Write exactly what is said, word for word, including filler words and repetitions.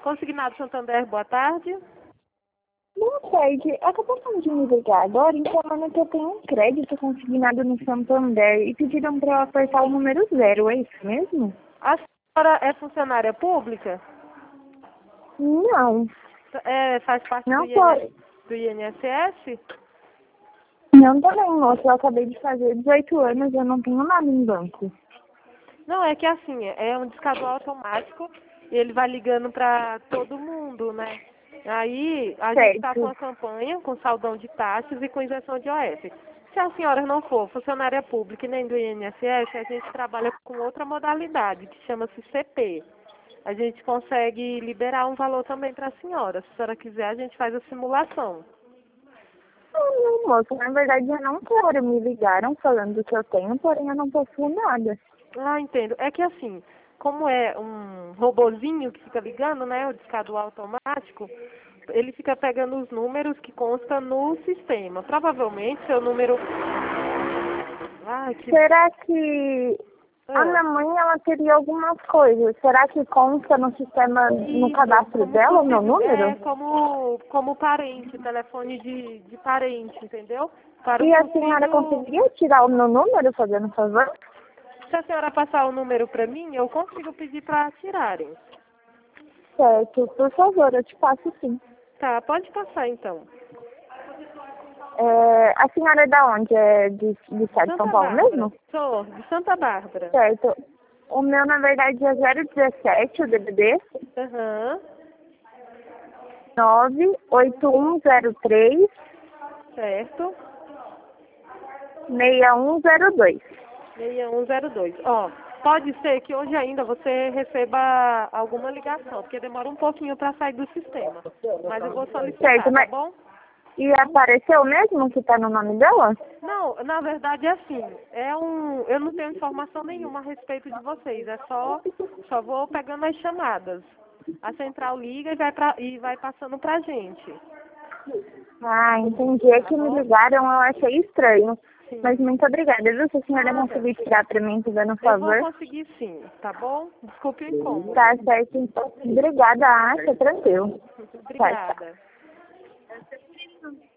Consignado Santander, boa tarde. Boa tarde. Acabaram de me ligar agora informando que eu tenho um crédito consignado no Santander e pediram para eu apertar o número zero, é isso mesmo? A senhora é funcionária pública? Não. É, faz parte do, Não I N S, foi. do I N S S? Não também, moça. Eu acabei de fazer dezoito anos e eu não tenho nada em banco. Não, é que assim, é um discador automático e ele vai ligando para todo mundo, né? Aí a gente está com Certo. a campanha com saldão de taxas e com isenção de O F. Se a senhora não for funcionária pública e nem do I N S S, a gente trabalha com outra modalidade que chama-se C P. A gente consegue liberar um valor também para a senhora. Se a senhora quiser, a gente faz a simulação. Não, não, moça. Na verdade, eu não quero. Me ligaram falando que eu tenho, porém eu não possuo nada. Ah, entendo. É que assim, como é um robozinho que fica ligando, né, o discador automático, ele fica pegando os números que constam no sistema. Provavelmente seu número... Ah, que... Será que a Ah, minha mãe, ela teria algumas coisas? Será que consta no sistema, no isso, cadastro como dela, o meu possível, é número? como, como parente, telefone de, de parente, entendeu? Para o E a senhora possível... conseguiria tirar o meu número, fazendo favor? Se a senhora passar o número para mim, eu consigo pedir para tirarem. Certo, por favor, eu te passo sim. Tá, pode passar então. É, a senhora é da onde? É de, de estado de São Santa Paulo Bárbara. mesmo? Sou de Santa Bárbara. Certo. O meu, na verdade, é zero dezessete, o D D D, Aham. nove oito um zero três Certo. seis um zero dois. seis um zero dois. Ó, pode ser que hoje ainda você receba alguma ligação, porque demora um pouquinho para sair do sistema. Mas eu vou solicitar, Certo, tá mas bom? e apareceu mesmo que tá no nome dela? Não, na verdade é assim, é um, eu não tenho informação nenhuma a respeito de vocês, é só, só vou pegando as chamadas. A central liga e vai, pra, e vai passando pra gente, Ah, entendi. É tá que me bom? ligaram, eu achei estranho. Mas Sim. muito obrigada, viu? Se a senhora Nada. conseguir tirar pra mim, fazendo um Eu vou favor. conseguir sim, tá bom? Desculpe o incômodo. Tá certo, então. Obrigada, acha, tranquilo. Tchau, tchau. Obrigada.